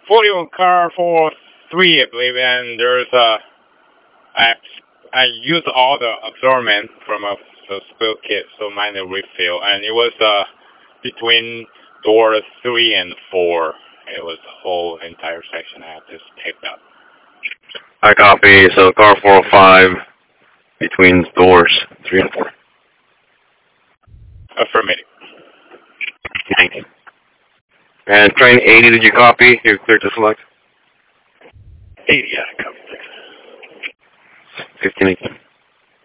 fully on car 4-3, I believe, and there's I used all the absorbent from a spill kit, so minor refill, and it was between door 3 and 4. It was the whole entire section I had just picked up. I copy. So car 405 between doors 3 and 4. Affirmative. Thank you. And train 80, did you copy? You're clear to select? 80, yeah, I copy. 15.